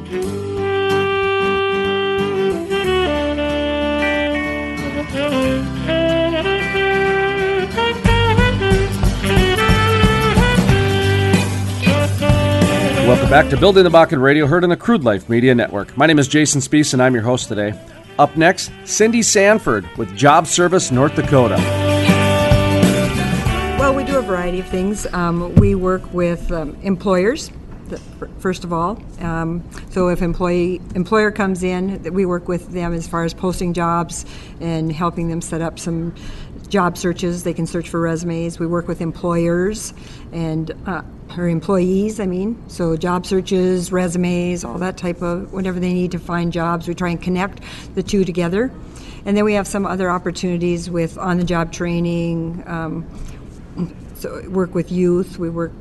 Welcome back to Building the Bakken Radio, heard on the Crude Life Media Network. My name is Jason Spees, and I'm your host today. Up next, Cindy Sanford with Job Service North Dakota. Well, we do a variety of things. We work with employers, first of all. So if employer comes in, we work with them as far as posting jobs and helping them set up some job searches. They can search for resumes. We work with employers and or employees, so job searches, resumes, all that type of, whatever they need to find jobs. We try and connect the two together. And then we have some other opportunities with on-the-job training. So work with youth. We work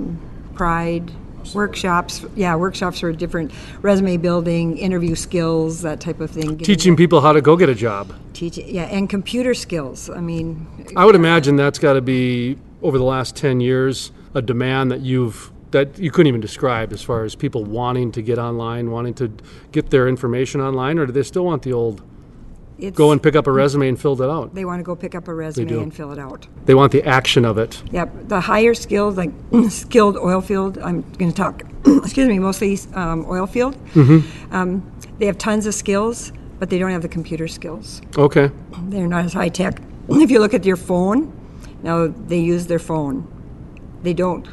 Pride workshops. Yeah, workshops for different resume building, interview skills, that type of thing. Teaching people how to go get a job. And computer skills. I would imagine that's got to be, over the last 10 years, a demand that you couldn't even describe, as far as people wanting to get online, wanting to get their information online, or do they still want the old go and pick up a resume and fill it out? They want to go pick up a resume and fill it out. They want the action of it. Yep. The higher skilled, like skilled oil field, I'm going to talk, mostly oil field. Mm-hmm. They have tons of skills, but they don't have the computer skills. Okay. They're not as high tech. If you look at your phone, now they use their phone. They don't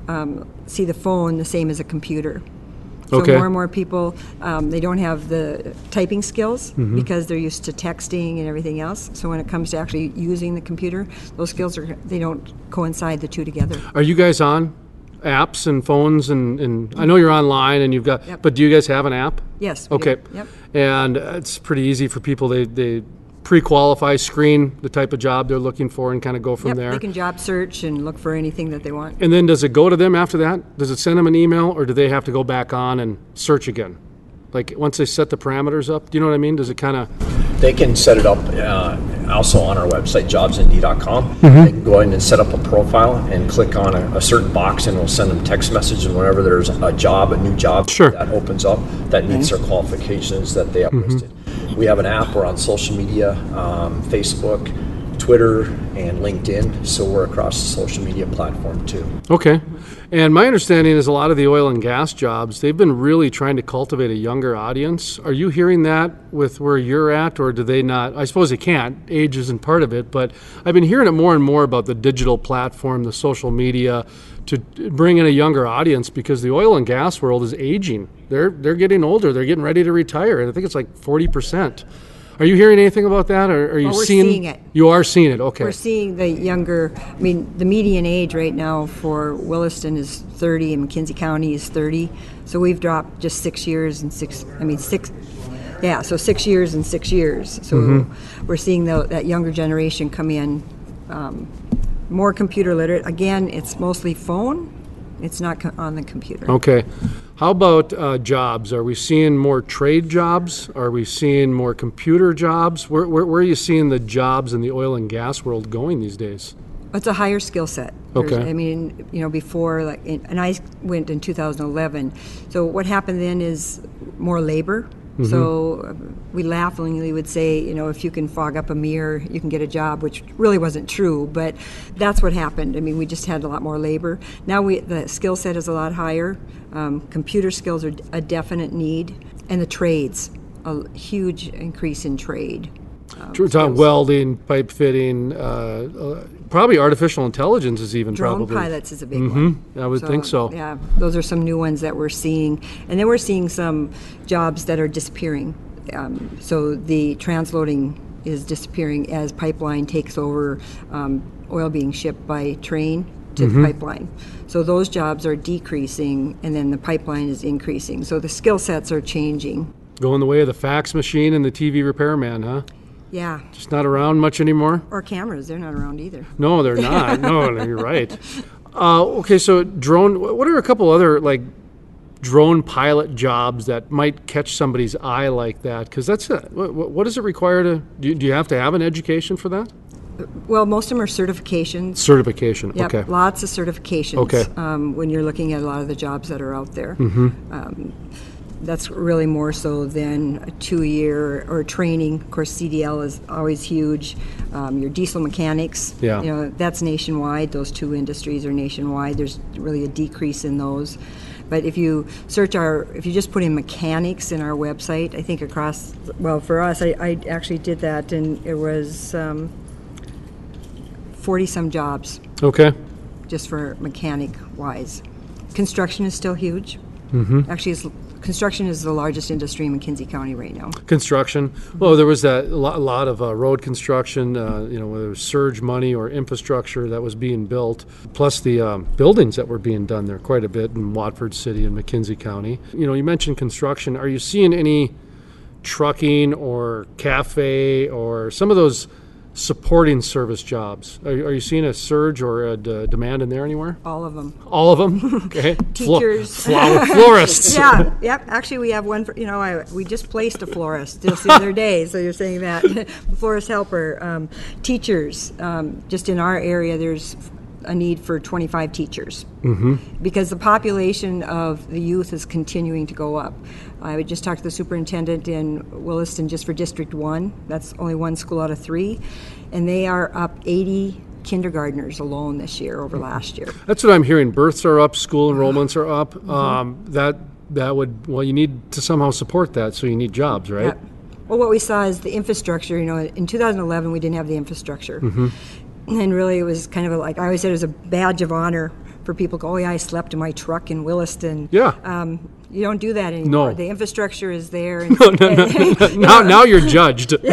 see the phone the same as a computer. So more and more people, they don't have the typing skills because they're used to texting and everything else. So when it comes to actually using the computer, those skills they don't coincide the two together. Are you guys on apps and phones? And I know you're online and you've got, but do you guys have an app? Yes. Okay. Do. Yep. And it's pretty easy for people. They pre-qualify, screen the type of job they're looking for, and kind of go from there. They can job search and look for anything that they want. And then does it go to them after that? Does it send them an email, or do they have to go back on and search again? Like once they set the parameters up, do you know what I mean? Does it kind of... They can set it up also on our website, jobsindeed.com. They can go in and set up a profile and click on a certain box, and it'll send them text message, and whenever there's a new job that opens up that meets their qualifications that they have listed. We have an app. We're on social media, Facebook, Twitter, and LinkedIn. So we're across the social media platform too. Okay. And my understanding is a lot of the oil and gas jobs, they've been really trying to cultivate a younger audience. Are you hearing that with where you're at, or do they not? I suppose they can't. Age isn't part of it. But I've been hearing it more and more about the digital platform, the social media, to bring in a younger audience, because the oil and gas world is aging. They're getting older. They're getting ready to retire, and I think it's like 40%. Are you hearing anything about that, or are you seeing it? You are seeing it. Okay. We're seeing the younger. The median age right now for Williston is 30, and McKenzie County is 30. So we've dropped just 6 years and 6. Yeah, so 6 years and 6 years. So we're seeing that younger generation come in. More computer literate. Again, it's mostly phone. It's not on the computer. Okay. How about jobs? Are we seeing more trade jobs? Are we seeing more computer jobs? Where are you seeing the jobs in the oil and gas world going these days? It's a higher skill set. Okay. Before, and I went in 2011. So what happened then is more labor. So we laughingly would say, if you can fog up a mirror, you can get a job, which really wasn't true, but that's what happened. We just had a lot more labor. Now the skill set is a lot higher. Computer skills are a definite need, and the trades, a huge increase in trade. We're talking welding, pipe fitting, probably artificial intelligence is even Drone probably. Pilots is a big one. I would think so. Yeah, those are some new ones that we're seeing. And then we're seeing some jobs that are disappearing. So the transloading is disappearing as pipeline takes over oil being shipped by train to the pipeline. So those jobs are decreasing, and then the pipeline is increasing. So the skill sets are changing. Going the way of the fax machine and the TV repairman, huh? Yeah. Just not around much anymore? Or cameras. They're not around either. No, they're not. No, you're right. Okay, so drone, what are a couple other, drone pilot jobs that might catch somebody's eye like that? Because what does it require to, do you have to have an education for that? Well, most of them are certifications. Certification, yep, okay. Lots of certifications. Okay. When you're looking at a lot of the jobs that are out there. That's really more so than a 2-year or training. Of course, CDL is always huge. Your diesel mechanics, that's nationwide. Those 2 industries are nationwide. There's really a decrease in those. But if you if you just put in mechanics in our website, I think for us, I actually did that, and it was 40-some jobs. Okay. Just for mechanic-wise. Construction is still huge. Actually, construction is the largest industry in McKenzie County right now. Construction. Well, there was a lot of road construction, whether it was surge money or infrastructure that was being built, plus the buildings that were being done there quite a bit in Watford City and McKenzie County. You mentioned construction. Are you seeing any trucking or cafe or some of those supporting service jobs? Are you seeing a surge or a demand in there anywhere? All of them. All of them? Okay. Teachers. Florists. Yeah. Yep. Actually, we have one, we just placed a florist just the other day, so you're saying that. Florist helper. Teachers. Just in our area, there's a need for 25 teachers because the population of the youth is continuing to go up. I just talked to the superintendent in Williston just for District 1. That's only 1 school out of 3. And they are up 80 kindergartners alone this year over last year. That's what I'm hearing. Births are up, school enrollments are up. That would, you need to somehow support that, so you need jobs, right? Yeah. Well, what we saw is the infrastructure. In 2011, we didn't have the infrastructure. And really, it was kind of I always said it was a badge of honor for people to go, I slept in my truck in Williston. Yeah. You don't do that anymore. No. The infrastructure is there. And, Now you're judged. Yeah,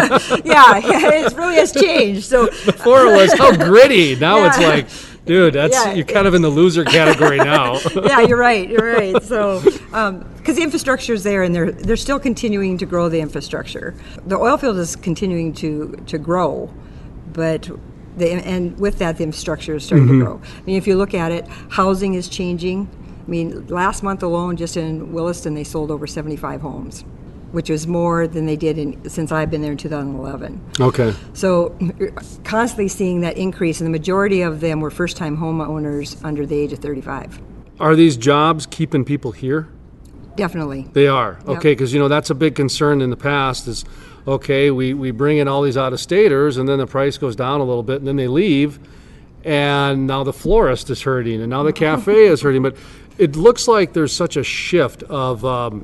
it really has changed. So before it was how gritty. Now it's like, dude, you're kind of in the loser category now. Yeah, you're right. So, because the infrastructure is there, and they're still continuing to grow the infrastructure. The oil field is continuing to grow, but and with that, the infrastructure is starting to grow. I mean, if you look at it, housing is changing. I mean, last month alone, just in Williston, they sold over 75 homes, which was more than they did since I've been there in 2011. Okay. So you're constantly seeing that increase, and the majority of them were first-time homeowners under the age of 35. Are these jobs keeping people here? Definitely. They are. Yep. Okay, because, that's a big concern in the past is, okay, we bring in all these out-of-staters, and then the price goes down a little bit, and then they leave, and now the florist is hurting, and now the cafe is hurting. But it looks like there's such a shift of,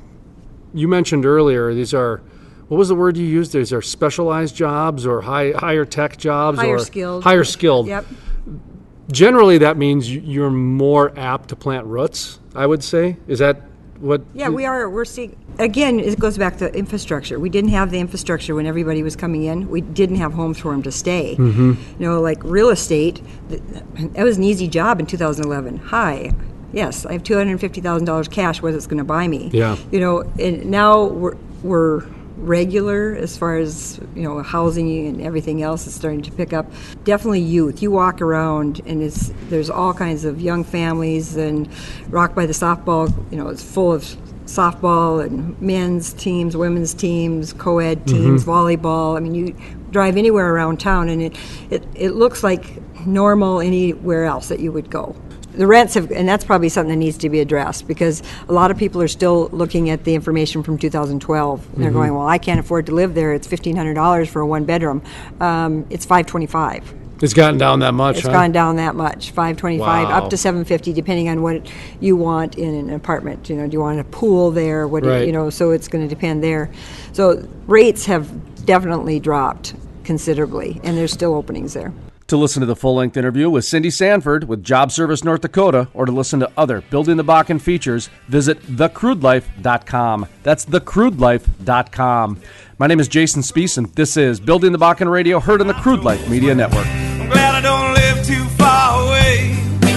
you mentioned earlier, these are, what was the word you used? These are specialized jobs or higher tech jobs? Higher skilled. Yep. Generally, that means you're more apt to plant roots, I would say. Is that what? Yeah, we are. We're seeing, again, it goes back to infrastructure. We didn't have the infrastructure when everybody was coming in. We didn't have homes for them to stay. Like real estate, it was an easy job in 2011. Hi. Yes, I have $250,000 cash. What it's going to buy me? Yeah. And now we're regular as far as housing and everything else is starting to pick up. Definitely youth. You walk around and there's all kinds of young families, and Rock by the Softball. It's full of softball and men's teams, women's teams, co-ed teams, volleyball. I mean, you drive anywhere around town, and it looks like normal anywhere else that you would go. The rents and that's probably something that needs to be addressed, because a lot of people are still looking at the information from 2012. And they're going, well, I can't afford to live there. It's $1,500 for a 1-bedroom. It's $525. It's gotten down that much, It's gone down that much, $525 Wow. up to $750, depending on what you want in an apartment. Do you want a pool there? Right. So it's going to depend there. So rates have definitely dropped considerably, and there's still openings there. To listen to the full-length interview with Cindy Sanford with Job Service North Dakota, or to listen to other Building the Bakken features, visit thecrudelife.com. That's thecrudelife.com. My name is Jason Spees, and this is Building the Bakken Radio, heard on the Crude Life Media Network. I'm glad I don't live too far away,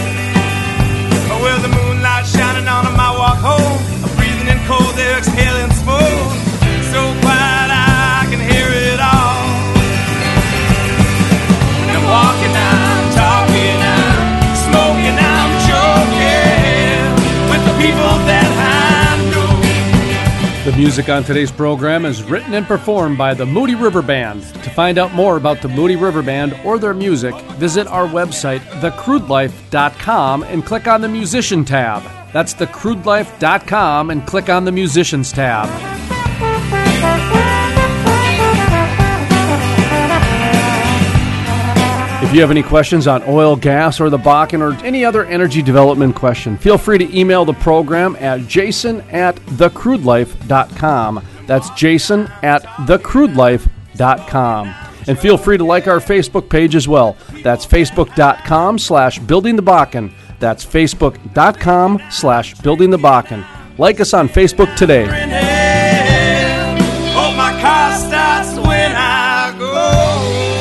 where the moonlight shining on my walk home. I'm breathing in cold air, exhaling smoke, so quiet I can hear it all. Walking, I'm talking, I'm smoking, I'm joking with the people that I know. The music on today's program is written and performed by the Moody River Band. To find out more about the Moody River Band or their music, visit our website, thecrudelife.com, and click on the Musician tab. That's thecrudelife.com and click on the Musicians tab. If you have any questions on oil, gas, or the Bakken, or any other energy development question, feel free to email the program at jason@thecrudelife.com. That's jason@thecrudelife.com. And feel free to like our Facebook page as well. That's facebook.com/buildingthebakken. That's facebook.com/buildingthebakken. Like us on Facebook today. Oh, my car starts when I go.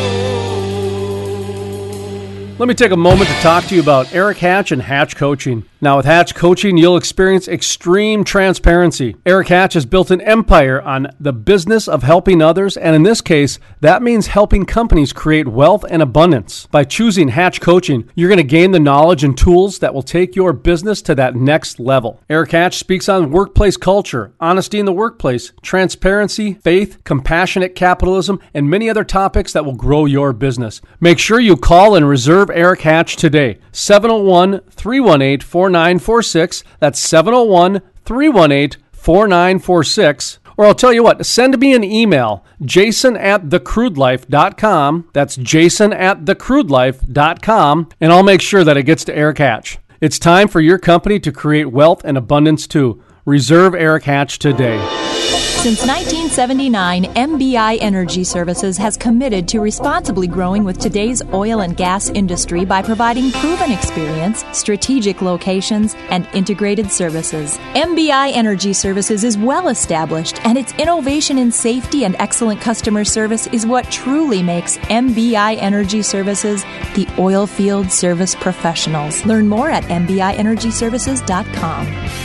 Let me take a moment to talk to you about Eric Hatch and Hatch Coaching. Now, with Hatch Coaching, you'll experience extreme transparency. Eric Hatch has built an empire on the business of helping others, and in this case, that means helping companies create wealth and abundance. By choosing Hatch Coaching, you're going to gain the knowledge and tools that will take your business to that next level. Eric Hatch speaks on workplace culture, honesty in the workplace, transparency, faith, compassionate capitalism, and many other topics that will grow your business. Make sure you call and reserve Eric Hatch today. 701-318-4946. That's 701-318-4946. Or I'll tell you what, send me an email, jason@thecrudelife.com. That's jason@thecrudelife.com, and I'll make sure that it gets to Eric Hatch. It's time for your company to create wealth and abundance too. Reserve Eric Hatch today. Since 1979, MBI Energy Services has committed to responsibly growing with today's oil and gas industry by providing proven experience, strategic locations, and integrated services. MBI Energy Services is well established, and its innovation in safety and excellent customer service is what truly makes MBI Energy Services the oil field service professionals. Learn more at mbienergyservices.com.